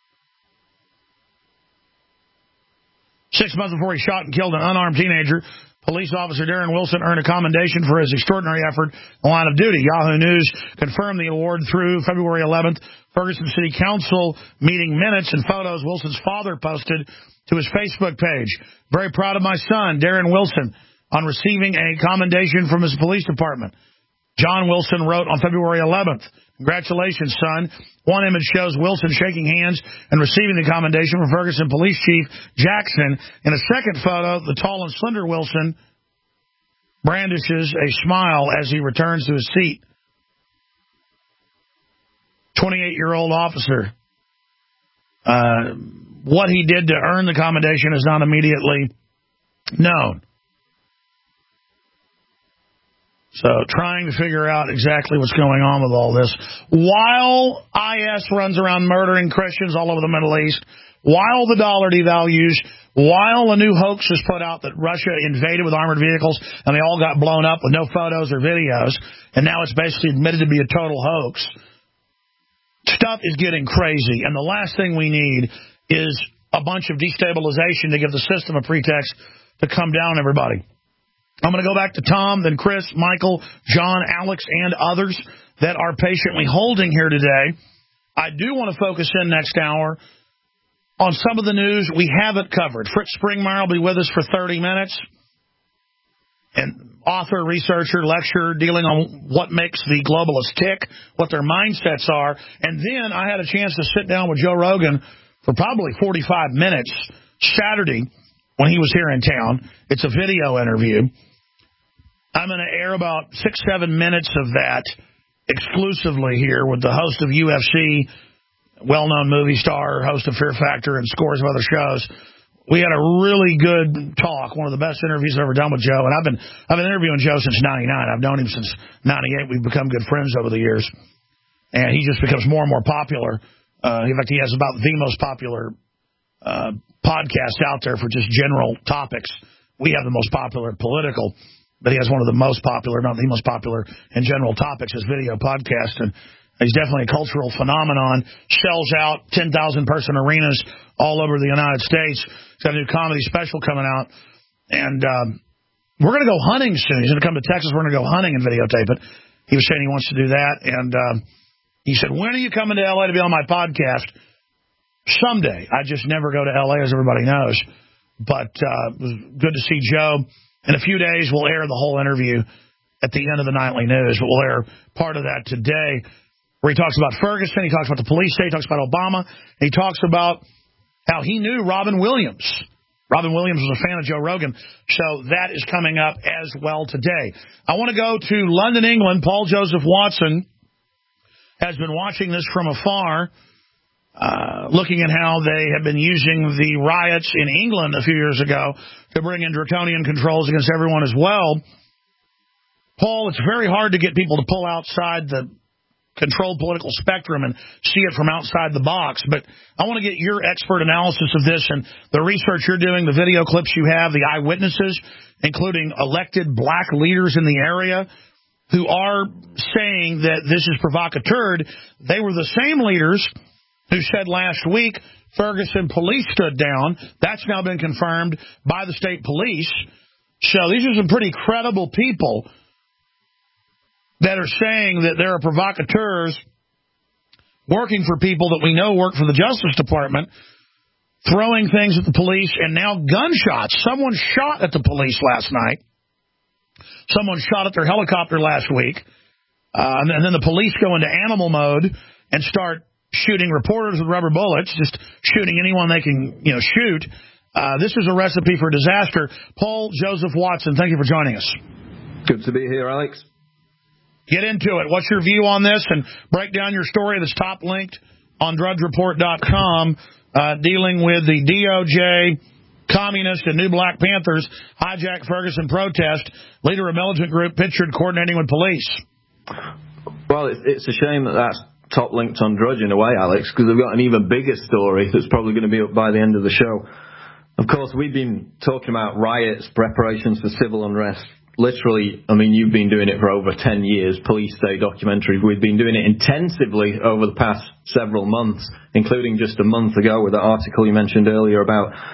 Speaker 3: 6 months before he shot and killed an unarmed teenager, Police officer Darren Wilson earned a commendation for his extraordinary effort in the line of duty. Yahoo News confirmed the award through February 11th. Ferguson City Council meeting minutes and photos Wilson's father posted to his Facebook page. Very proud of my son, Darren Wilson, on receiving a commendation from his police department. John Wilson wrote on February 11th, congratulations, son. One image shows Wilson shaking hands and receiving the commendation from Ferguson Police Chief Jackson. In a second photo, the tall and slender Wilson brandishes a smile as he returns to his seat. 28-year-old officer. What he did to earn the commendation is not immediately known. So trying to figure out exactly what's going on with all this. While IS runs around murdering Christians all over the Middle East, while the dollar devalues, while a new hoax is put out that Russia invaded with armored vehicles and they all got blown up with no photos or videos, and now it's basically admitted to be a total hoax, stuff is getting crazy. And the last thing we need is a bunch of destabilization to give the system a pretext to come down on everybody. I'm going to go back to Tom, then Chris, Michael, John, Alex, and others that are patiently holding here today. I do want to focus in next hour on some of the news we haven't covered. Fritz Springmeier will be with us for 30 minutes. An author, researcher, lecturer dealing on what makes the globalists tick, what their mindsets are. And then I had a chance to sit down with Joe Rogan for probably 45 minutes Saturday when he was here in town. It's a video interview. I'm going to air about 6-7 minutes of that exclusively here with the host of UFC, well-known movie star, host of Fear Factor, and scores of other shows. We had a really good talk, one of the best interviews I've ever done with Joe. And I've been interviewing Joe since 99. I've known him since 98. We've become good friends over the years. And he just becomes more and more popular. In fact, he has about the most popular podcast out there for just general topics. We have the most popular political, but he has one of the most popular, not the most popular, in general topics, his video podcast. And he's definitely a cultural phenomenon, sells out 10,000-person arenas all over the United States. He's got a new comedy special coming out. And we're going to go hunting soon. He's going to come to Texas. We're going to go hunting and videotape it. He was saying he wants to do that. And he said, when are you coming to L.A. to be on my podcast? Someday. I just never go to L.A., as everybody knows. But it was good to see Joe. In a few days, we'll air the whole interview at the end of the nightly news. But we'll air part of that today, where he talks about Ferguson, he talks about the police state, he talks about Obama, he talks about how he knew Robin Williams. Robin Williams was a fan of Joe Rogan, so that is coming up as well today. I want to go to London, England. Paul Joseph Watson has been watching this from afar, looking at how they have been using the riots in England a few years ago to bring in draconian controls against everyone as well. Paul, it's very hard to get people to pull outside the controlled political spectrum and see it from outside the box. But I want to get your expert analysis of this and the research you're doing, the video clips you have, the eyewitnesses, including elected black leaders in the area who are saying that this is provocateur. They were the same leaders who said last week Ferguson police stood down. That's now been confirmed by the state police. So these are some pretty credible people that are saying that there are provocateurs working for people that we know work for the Justice Department, throwing things at the police, and now gunshots. Someone shot at the police last night. Someone shot at their helicopter last week. And then the police go into animal mode and start shooting reporters with rubber bullets, just shooting anyone they can, shoot. This is a recipe for disaster. Paul Joseph Watson, thank you for joining us.
Speaker 2: Good to be here, Alex.
Speaker 3: Get into it. What's your view on this? And break down your story that's top linked on DrudgeReport.com, dealing with the DOJ, Communist, and New Black Panthers hijack Ferguson protest. Leader of militant group pictured coordinating with police.
Speaker 2: Well, it's a shame that that's top linked on Drudge in a way, Alex, because we've got an even bigger story that's probably going to be up by the end of the show. Of course, we've been talking about riots, preparations for civil unrest. Literally, you've been doing it for over 10 years, police state documentaries. We've been doing it intensively over the past several months, including just a month ago with the article you mentioned earlier about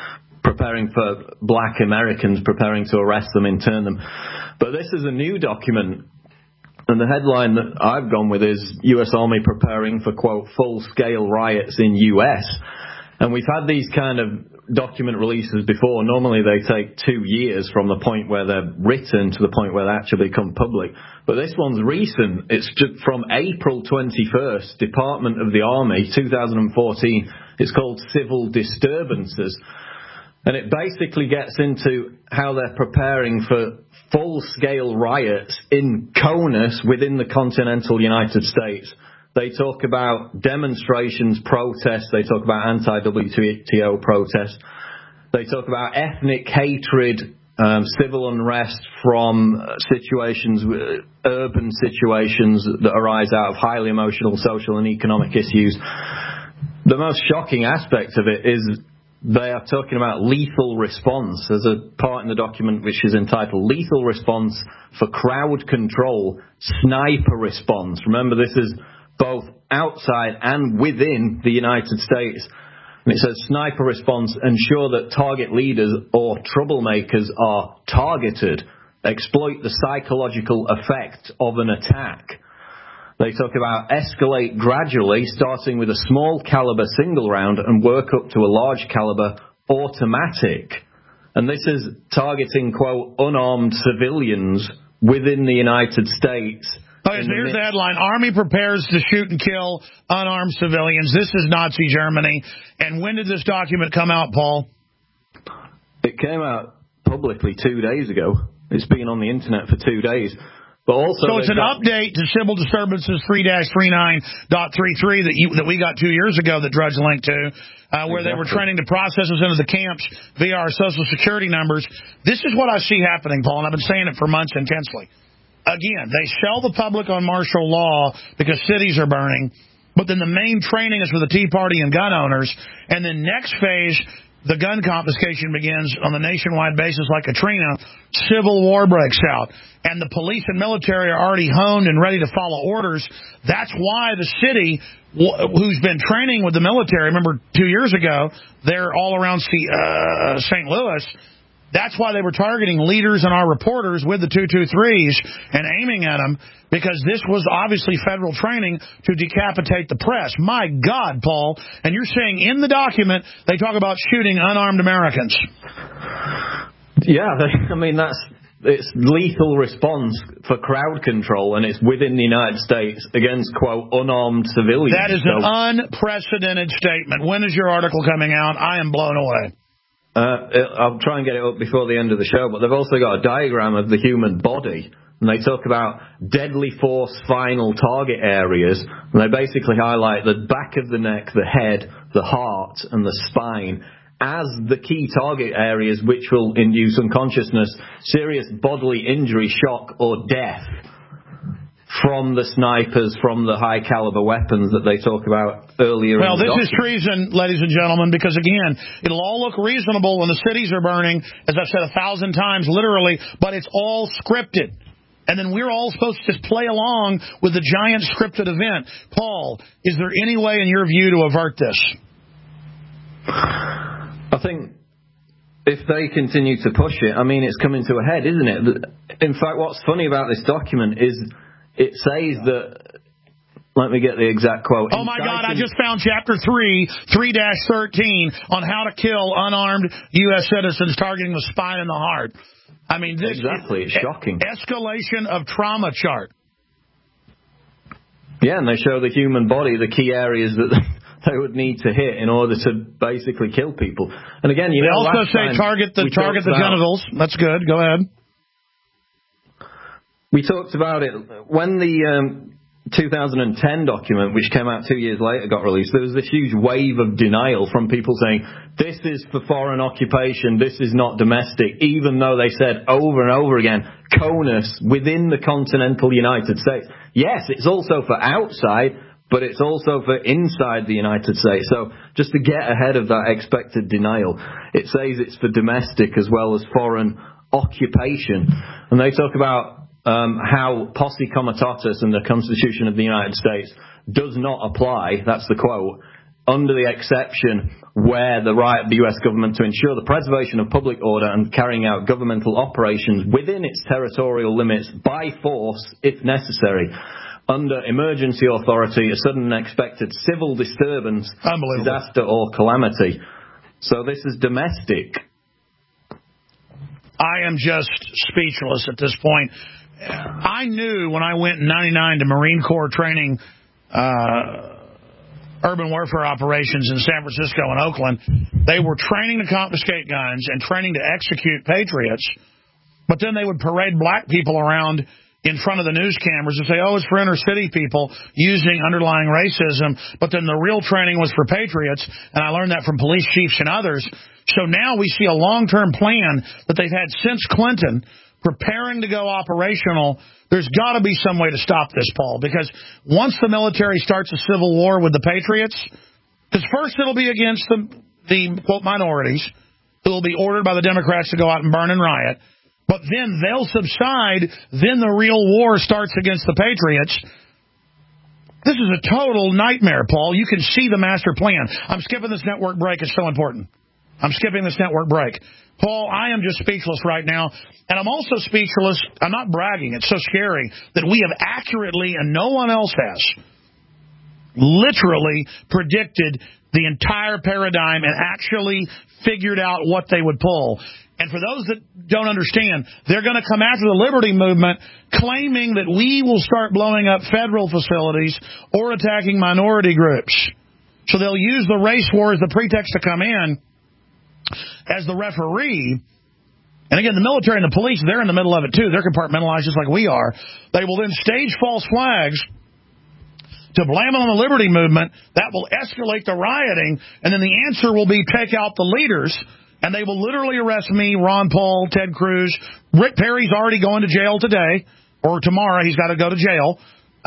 Speaker 2: preparing for black Americans, preparing to arrest them, intern them. But this is a new document, and the headline that I've gone with is U.S. Army preparing for, quote, full-scale riots in U.S. And we've had these kind of document releases before. Normally they take 2 years from the point where they're written to the point where they actually become public. But this one's recent. It's just from April 21st, Department of the Army, 2014. It's called Civil Disturbances. And it basically gets into how they're preparing for full-scale riots in CONUS within the continental United States. They talk about demonstrations, protests. They talk about anti-WTO protests. They talk about ethnic hatred, civil unrest from situations, urban situations that arise out of highly emotional social and economic issues. The most shocking aspect of it is they are talking about lethal response. There's a part in the document which is entitled Lethal Response for Crowd Control, Sniper Response. Remember, this is both outside and within the United States. And it says sniper response, ensure that target leaders or troublemakers are targeted, exploit the psychological effect of an attack. They talk about escalate gradually, starting with a small caliber single round and work up to a large caliber automatic. And this is targeting, quote, unarmed civilians within the United States.
Speaker 3: Okay, so here's the headline. Army prepares to shoot and kill unarmed civilians. This is Nazi Germany. And when did this document come out, Paul?
Speaker 2: It came out publicly 2 days ago. It's been on the internet for 2 days. But also,
Speaker 3: so it's an update to Civil Disturbances 3-39.33 that we got 2 years ago that Drudge linked to, where they were training to process us into the camps via our Social Security numbers. This is what I see happening, Paul, and I've been saying it for months intensely. Again, they sell the public on martial law because cities are burning, but then the main training is for the Tea Party and gun owners, and then next phase, the gun confiscation begins on a nationwide basis like Katrina. Civil war breaks out, and the police and military are already honed and ready to follow orders. That's why the city, who's been training with the military, remember 2 years ago, they're all around St. Louis. That's why they were targeting leaders and our reporters with the 223s and aiming at them, because this was obviously federal training to decapitate the press. My God, Paul. And you're saying in the document they talk about shooting unarmed Americans.
Speaker 2: Yeah, it's lethal response for crowd control, and it's within the United States against, quote, unarmed civilians.
Speaker 3: That is an unprecedented statement. When is your article coming out? I am blown away.
Speaker 2: I'll try and get it up before the end of the show, but they've also got a diagram of the human body, and they talk about deadly force final target areas, and they basically highlight the back of the neck, the head, the heart, and the spine as the key target areas which will induce unconsciousness, serious bodily injury, shock, or death from the snipers, from the high-caliber weapons that they talk about earlier.
Speaker 3: Well, this is treason, ladies and gentlemen, because, again, it'll all look reasonable when the cities are burning, as I've said 1,000 times, literally, but it's all scripted. And then we're all supposed to just play along with the giant scripted event. Paul, is there any way, in your view, to avert this?
Speaker 2: I think if they continue to push it, it's coming to a head, isn't it? In fact, what's funny about this document is it says that, let me get the exact quote.
Speaker 3: Oh, my God, I just found Chapter 3-13 on how to kill unarmed U.S. citizens targeting the spine and the heart. This
Speaker 2: exactly, it's shocking.
Speaker 3: Escalation of trauma chart.
Speaker 2: Yeah, and they show the human body, the key areas that they would need to hit in order to basically kill people. And again,
Speaker 3: they also say target the genitals. That's good. Go ahead.
Speaker 2: We talked about it when the 2010 document, which came out 2 years later, got released. There was this huge wave of denial from people saying, this is for foreign occupation, this is not domestic, even though they said over and over again, CONUS within the continental United States. Yes, it's also for outside, but it's also for inside the United States. So just to get ahead of that expected denial, it says it's for domestic as well as foreign occupation. And they talk about how posse comitatus and the Constitution of the United States does not apply, that's the quote, under the exception where the right of the U.S. government to ensure the preservation of public order and carrying out governmental operations within its territorial limits by force, if necessary. Under emergency authority, a sudden and unexpected civil disturbance, disaster or calamity. So this is domestic.
Speaker 3: I am just speechless at this point. I knew when I went in 99 to Marine Corps training urban warfare operations in San Francisco and Oakland, they were training to confiscate guns and training to execute patriots, but then they would parade black people around in front of the news cameras and say, oh, it's for inner city people using underlying racism, but then the real training was for patriots, and I learned that from police chiefs and others. So now we see a long-term plan that they've had since Clinton preparing to go operational. There's got to be some way to stop this, Paul, because once the military starts a civil war with the patriots, because first it'll be against the quote, minorities, who will be ordered by the Democrats to go out and burn and riot, but then they'll subside, then the real war starts against the patriots. This is a total nightmare, Paul. You can see the master plan. I'm skipping this network break. It's so important. I'm skipping this network break. Paul, I am just speechless right now. And I'm also speechless. I'm not bragging. It's so scary that we have accurately, and no one else has, literally predicted the entire paradigm and actually figured out what they would pull. And for those that don't understand, they're going to come after the Liberty Movement claiming that we will start blowing up federal facilities or attacking minority groups. So they'll use the race war as the pretext to come in as the referee. And again, the military and the police, they're in the middle of it too. They're compartmentalized just like we are. They will then stage false flags to blame it on the Liberty Movement. That will escalate the rioting, and then the answer will be take out the leaders, and they will literally arrest me, Ron Paul, Ted Cruz. Rick Perry's already going to jail today, or tomorrow he's got to go to jail.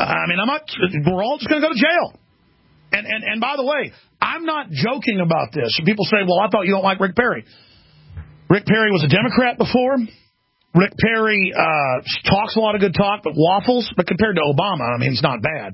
Speaker 3: We're all just going to go to jail. And by the way, I'm not joking about this. People say, well, I thought you don't like Rick Perry. Rick Perry was a Democrat before. Rick Perry talks a lot of good talk, but waffles. But compared to Obama, he's not bad.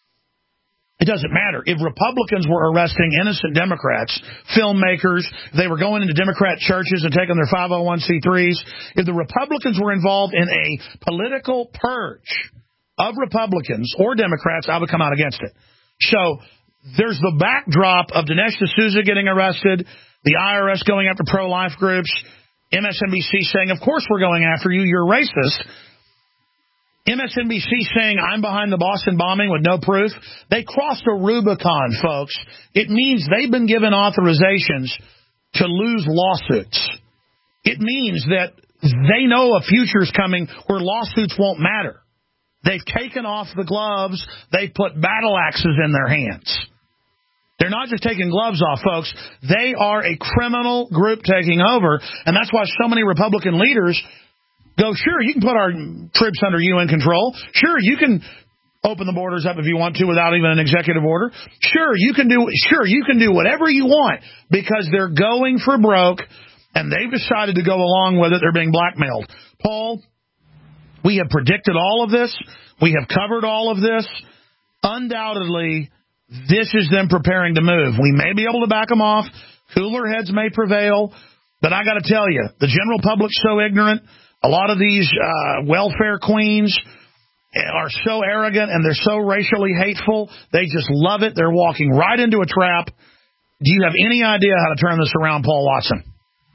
Speaker 3: It doesn't matter. If Republicans were arresting innocent Democrats, filmmakers, they were going into Democrat churches and taking their 501c3s, if the Republicans were involved in a political purge of Republicans or Democrats, I would come out against it. So there's the backdrop of Dinesh D'Souza getting arrested, the IRS going after pro-life groups, MSNBC saying, of course we're going after you, you're racist. MSNBC saying, I'm behind the Boston bombing with no proof. They crossed a Rubicon, folks. It means they've been given authorizations to lose lawsuits. It means that they know a future's coming where lawsuits won't matter. They've taken off the gloves. They've put battle axes in their hands. They're not just taking gloves off, folks. They are a criminal group taking over, and that's why so many Republican leaders go, sure, you can put our troops under UN control. Sure, you can open the borders up if you want to without even an executive order. Sure, you can do whatever you want, because they're going for broke, and they've decided to go along with it. They're being blackmailed. Paul, we have predicted all of this. We have covered all of this. Undoubtedly, this is them preparing to move. We may be able to back them off. Cooler heads may prevail. But I got to tell you, the general public's so ignorant. A lot of these welfare queens are so arrogant and they're so racially hateful. They just love it. They're walking right into a trap. Do you have any idea how to turn this around, Paul Watson?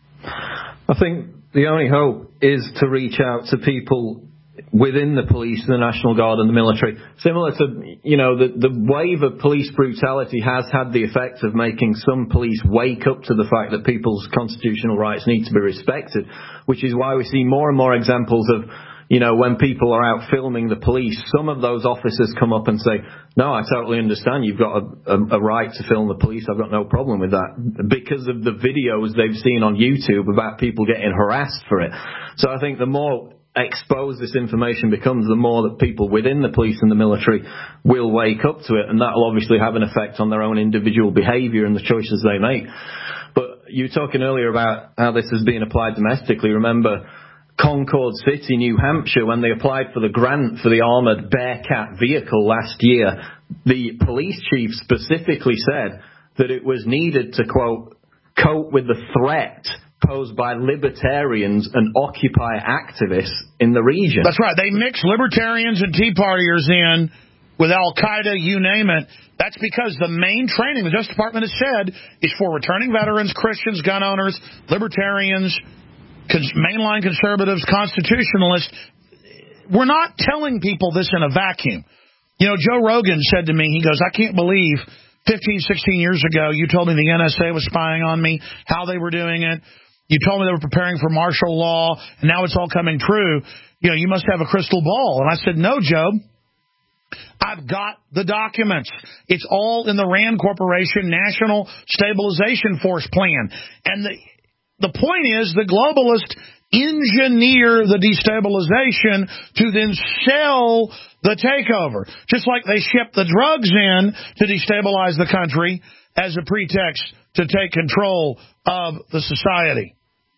Speaker 2: I think the only hope is to reach out to people within the police, the National Guard and the military. Similar to, the wave of police brutality has had the effect of making some police wake up to the fact that people's constitutional rights need to be respected, which is why we see more and more examples of, when people are out filming the police, some of those officers come up and say, no, I totally understand. You've got a right to film the police. I've got no problem with that, because of the videos they've seen on YouTube about people getting harassed for it. So I think the more exposed this information becomes, the more that people within the police and the military will wake up to it, and that will obviously have an effect on their own individual behavior and the choices they make. But you were talking earlier about how this is being applied domestically. Remember Concord City, New Hampshire, when they applied for the grant for the armoured Bearcat vehicle last year, the police chief specifically said that it was needed to, quote, cope with the threat posed by libertarians and Occupy activists in the region.
Speaker 3: That's right. They mix libertarians and Tea Partiers in with Al-Qaeda, you name it. That's because the main training, the Justice Department has said, is for returning veterans, Christians, gun owners, libertarians, mainline conservatives, constitutionalists. We're not telling people this in a vacuum. You know, Joe Rogan said to me, he goes, I can't believe 15, 16 years ago you told me the NSA was spying on me, how they were doing it. You told me they were preparing for martial law, and now it's all coming true. You know, you must have a crystal ball. And I said, no, Joe. I've got the documents. It's all in the RAND Corporation National Stabilization Force plan. And the point is the globalists engineer the destabilization to then sell the takeover. Just like they ship the drugs in to destabilize the country as a pretext to take control of the society.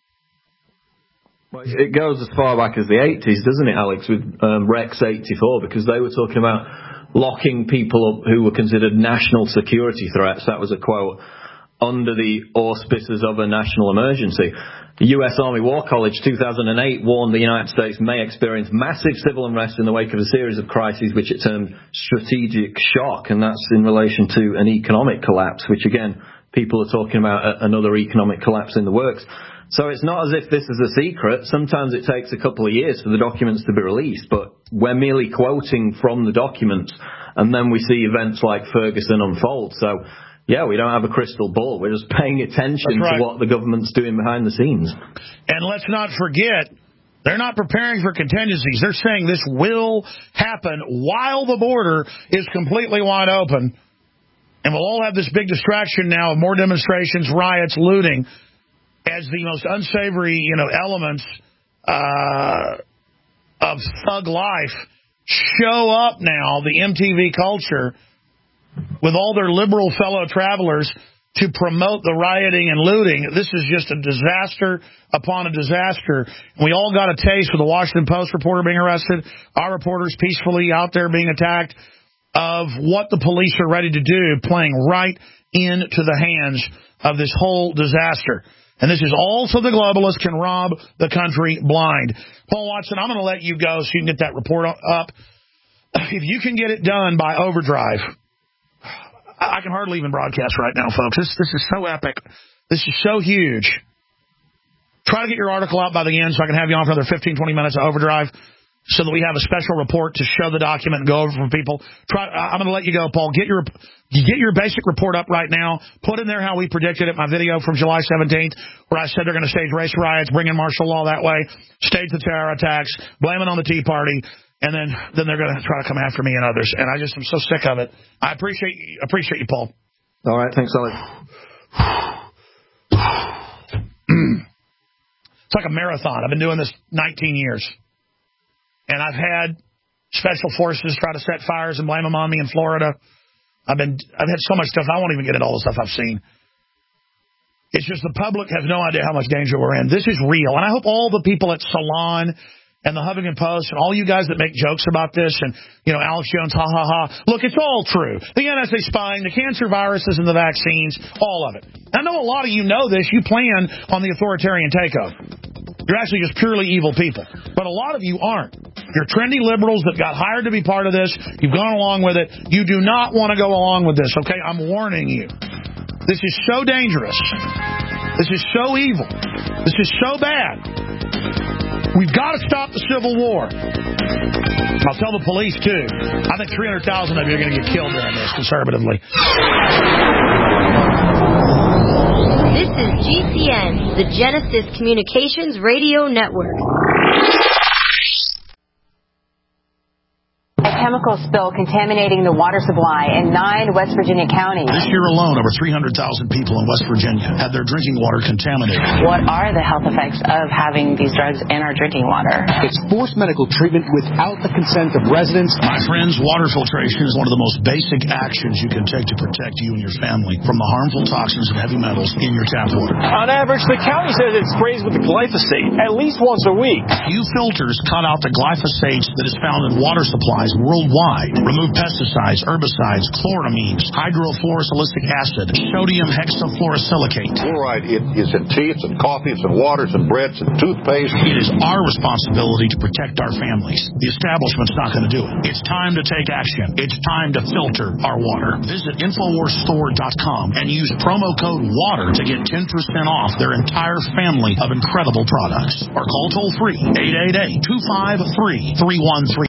Speaker 2: Well, it goes as far back as the 80s, doesn't it, Alex, with Rex 84, because they were talking about locking people up who were considered national security threats. That was a quote, under the auspices of a national emergency. The U.S. Army War College 2008 warned the United States may experience massive civil unrest in the wake of a series of crises which it termed strategic shock, and that's in relation to an economic collapse, which again, people are talking about another economic collapse in the works. So it's not as if this is a secret. Sometimes it takes a couple of years for the documents to be released, but we're merely quoting from the documents, and then we see events like Ferguson unfold. So, yeah, we don't have a crystal ball. We're just paying attention to what the government's doing behind the scenes.
Speaker 3: And let's not forget, they're not preparing for contingencies. They're saying this will happen while the border is completely wide open. And we'll all have this big distraction now of more demonstrations, riots, looting, as the most unsavory, elements of thug life show up now, the MTV culture, with all their liberal fellow travelers to promote the rioting and looting. This is just a disaster upon a disaster. And we all got a taste with the Washington Post reporter being arrested, our reporters peacefully out there being attacked, of what the police are ready to do, playing right into the hands of this whole disaster. And this is all so the globalists can rob the country blind. Paul Watson, I'm going to let you go so you can get that report up. If you can get it done by overdrive, I can hardly even broadcast right now, folks. This is so epic. This is so huge. Try to get your article out by the end so I can have you on for another 15, 20 minutes of overdrive so that we have a special report to show the document and go over for people. I'm going to let you go, Paul. Get your basic report up right now. Put in there how we predicted it, my video from July 17th, where I said they're going to stage race riots, bring in martial law that way, stage the terror attacks, blame it on the Tea Party, and then they're going to try to come after me and others. And I just am so sick of it. I appreciate you, Paul.
Speaker 2: All right. Thanks, Alex.
Speaker 3: It's like a marathon. I've been doing this 19 years. And I've had special forces try to set fires and blame them on me in Florida. I've had so much stuff. I won't even get into all the stuff I've seen. It's just the public has no idea how much danger we're in. This is real. And I hope all the people at Salon and the Huffington Post and all you guys that make jokes about this and, Alex Jones, ha, ha, ha. Look, it's all true. The NSA spying, the cancer viruses and the vaccines, all of it. I know a lot of you know this. You plan on the authoritarian takeover. You're actually just purely evil people. But a lot of you aren't. You're trendy liberals that got hired to be part of this. You've gone along with it. You do not want to go along with this, okay? I'm warning you. This is so dangerous. This is so evil. This is so bad. We've got to stop the Civil War. I'll tell the police, too. I think 300,000 of you are going to get killed during this, conservatively.
Speaker 8: This is GCN, the Genesis Communications Radio Network.
Speaker 6: A chemical spill contaminating the water supply in 9 West Virginia counties.
Speaker 3: This year alone, over 300,000 people in West Virginia had their drinking water contaminated.
Speaker 10: What are the health effects of having these drugs in our drinking water?
Speaker 11: It's forced medical treatment without the consent of residents.
Speaker 3: My friends, water filtration is one of the most basic actions you can take to protect you and your family from the harmful toxins and heavy metals in your tap water.
Speaker 13: On average, the county says it sprays with the glyphosate at least once a week.
Speaker 3: Few filters cut out the glyphosate that is found in water supplies worldwide. Remove pesticides, herbicides, chloramines, hydrofluorosilicic acid, sodium hexafluorosilicate.
Speaker 14: Fluoride is in tea, it's in coffee, it's in waters and breads and toothpaste.
Speaker 3: It is our responsibility to protect our families. The establishment's not going to do it. It's time to take action. It's time to filter our water. Visit InfoWarsStore.com and use promo code WATER to get 10% off their entire family of incredible products. Or call toll-free 888-253-3133.